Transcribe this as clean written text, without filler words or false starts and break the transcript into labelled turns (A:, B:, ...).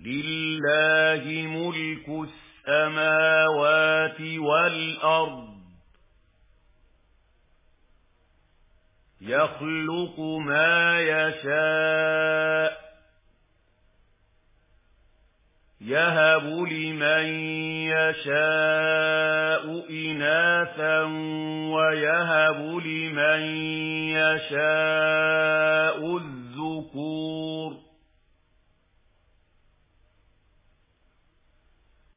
A: لله ملك السماوات والأرض يخلق ما يشاء يهب لمن يشاء إناثا ويهب لمن يشاء الذكور